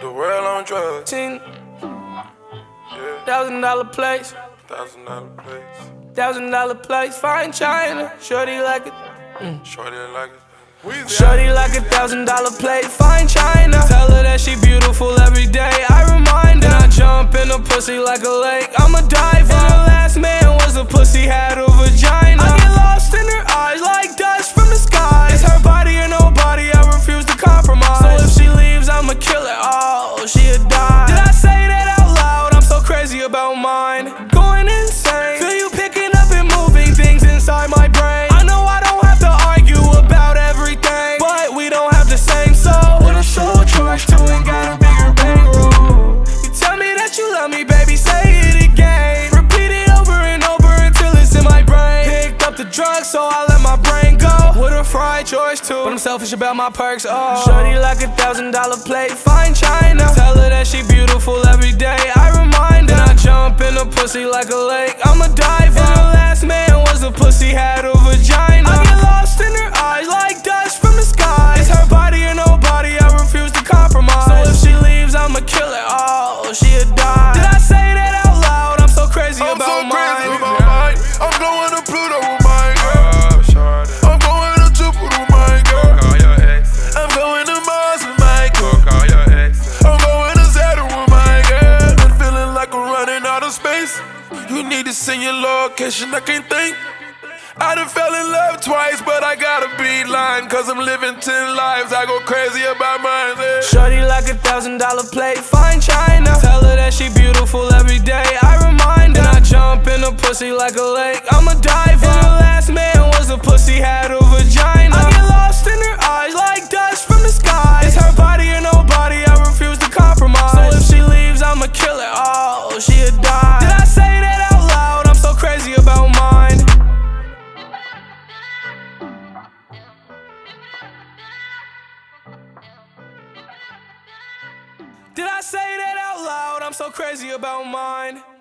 The world on drugs. $10,000 Yeah. place. $1,000 place. $1,000 place. Fine China. Shorty like it. Shorty like it. Shorty like $1,000 plate. Fine China. Tell her that she beautiful every day. I remind her. And I jump in the pussy like a lake. I'm a diver. And her last man was a pussy, had a vagina. I get lost in her eyes like dust from the sky. It's her body or nobody. I refuse to compromise. So if she leaves, I'ma kill her. Oh, she'll die. Did I say that out loud? I'm so crazy about mine. Going insane. Feel you picking up and moving things inside my brain. I know I don't have to argue about everything, but we don't have the same soul. What a soul charge to and got a bigger bankroll. You tell me that you love me, baby, say it again. Repeat it over and over until it's in my brain. Picked up the drugs, so I let my brain go. With a fried choice too, but I'm selfish about my perks. Oh, shorty like $1,000 plate. Fine China. Tell her that she beautiful every day. I remind her. And I jump in the pussy like a lake. I'm a diver. And her last man was a pussy, had a vagina. I get lost in her eyes like dust from the sky. It's her body or nobody. I refuse to compromise. So if she leaves, I'ma kill her. Oh, she'll die. Did I say that out loud? I'm so crazy about mine. I'm going to Pluto with my girl. I'm going to Jupiter with my girl. I'm going to Mars with my girl. I'm going to Saturn with my girl. I'm feeling like I'm running out of space. You need to send your location, I can't think. I done fell in love twice, but I gotta be lying, cause I'm living 10 lives, I go crazy about mine. Yeah. Shorty like $1,000 plate. Fine China. Tell her that she beautiful every day. I remind her. And I jump in the pussy like a lake. I'm a diver. And her last man was a pussy, had a vagina. I get lost in her eyes like dust from the sky. It's her body or nobody. I refuse to compromise. So if she leaves, I'ma kill her. Oh, she'll die. Did I say that out loud? I'm so crazy about mine. Did I say that out loud? I'm so crazy about mine.